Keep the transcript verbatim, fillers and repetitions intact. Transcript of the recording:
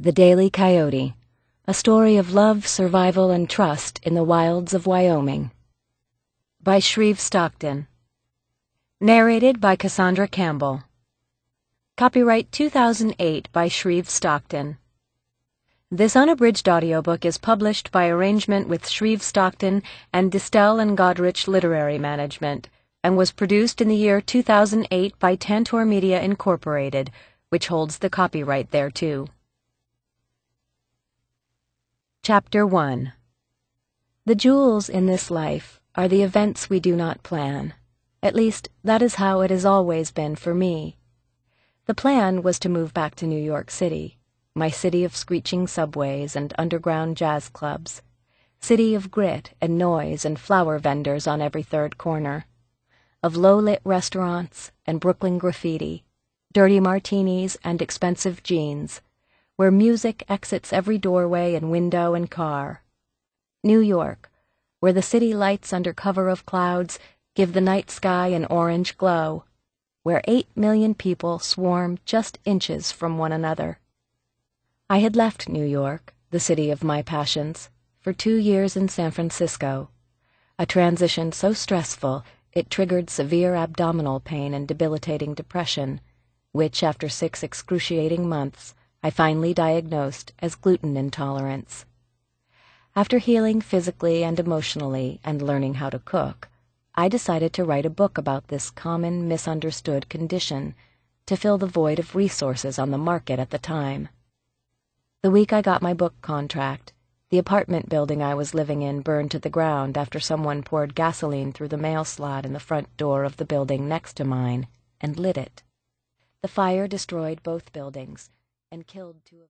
The Daily Coyote, a story of love, survival, and trust in the wilds of Wyoming. By Shreve Stockton. Narrated by Cassandra Campbell. Copyright two thousand eight by Shreve Stockton. This unabridged audiobook is published by arrangement with Shreve Stockton and Distel and Godrich Literary Management, and was produced in the year two thousand eight by Tantor Media Incorporated, which holds the copyright thereto. Chapter one. The jewels in this life are the events we do not plan. At least, that is how it has always been for me. The plan was to move back to New York City, my city of screeching subways and underground jazz clubs, city of grit and noise and flower vendors on every third corner, of low-lit restaurants and Brooklyn graffiti, dirty martinis and expensive jeans, where music exits every doorway and window and car. New York, where the city lights under cover of clouds give the night sky an orange glow, where eight million people swarm just inches from one another. I had left New York, the city of my passions, for two years in San Francisco, a transition so stressful it triggered severe abdominal pain and debilitating depression, which, after six excruciating months, I finally diagnosed as gluten intolerance. After healing physically and emotionally and learning how to cook, I decided to write a book about this common, misunderstood condition to fill the void of resources on the market at the time. The week I got my book contract, the apartment building I was living in burned to the ground after someone poured gasoline through the mail slot in the front door of the building next to mine and lit it. The fire destroyed both buildings and killed two of